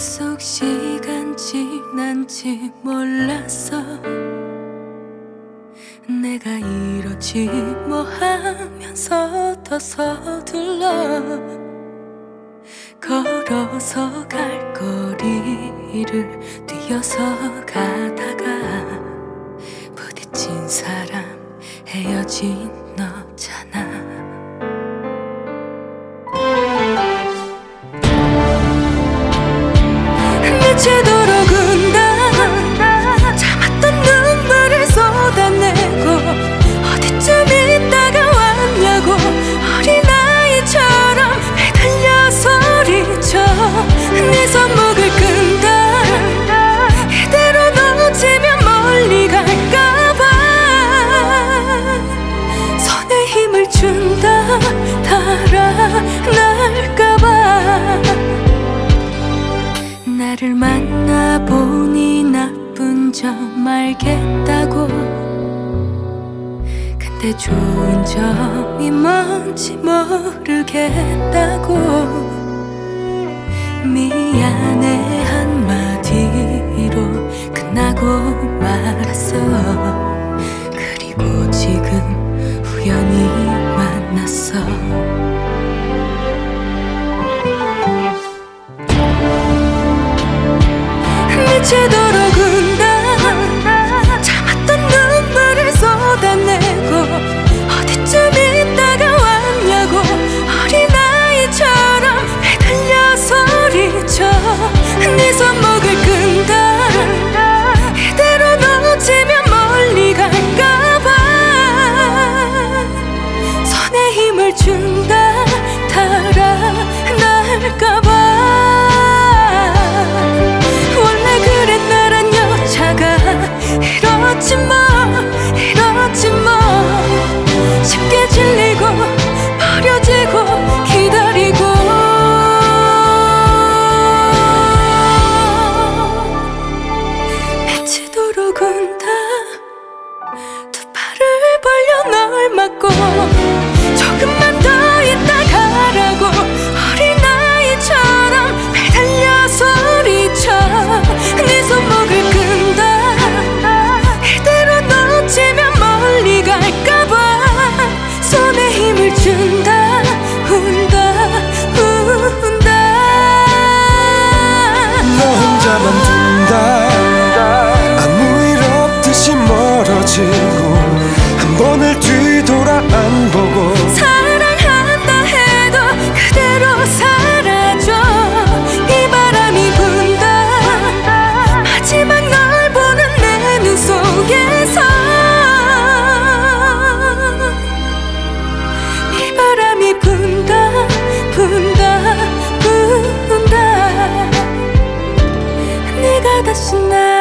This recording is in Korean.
계속 시간 지난지 몰랐어. 내가 이러지 뭐 하면서 더 서둘러 걸어서 갈 거리를 뛰어서 가다가 부딪힌 사람 헤어진 너잖아. 미치도록 운다 참았던 눈물을 쏟아내고 어디쯤 있다가 왔냐고 어린아이처럼 매달려 소리쳐. 네 손목을 끈다 이대로 놓치면 멀리 갈까봐 손에 힘을 준다 달아날까봐. 나를 만나보니 나쁜 점 알겠다고. 근데 좋은 점이 뭔지 모르겠다고. 미안해 한마디로 끝나고 말았어. 그리고 지금 우연히 만났어. 미치도록 운다 참았던 눈물을 쏟아내고 어디쯤 있다가 왔냐고 어린아이처럼 매달려 소리쳐. 네 손목을 끈다 이대로 놓치면 멀리 갈까봐 손에 힘을 준다 달아날까봐. 이렇지 뭐 쉽게 질리고 버려지고 기다리고. 미치도록 운다 두 팔을 벌려 널 막고 조금만 더 있다 가라고 어린아이처럼 매달려 소리쳐. 네 손목을 끈다 놓치면 멀리 갈까봐 손에 힘을 준다 운다 운다. 너 혼자만 둔다 아무 일 없듯이 멀어지고 한 번을 뒤돌아 안 보고 사랑한다 해도 그대로 사라져. 이 바람이 분다 마지막 널 보는 내 눈 속에서 바람이 분다 분다 분다. 네가 다시 날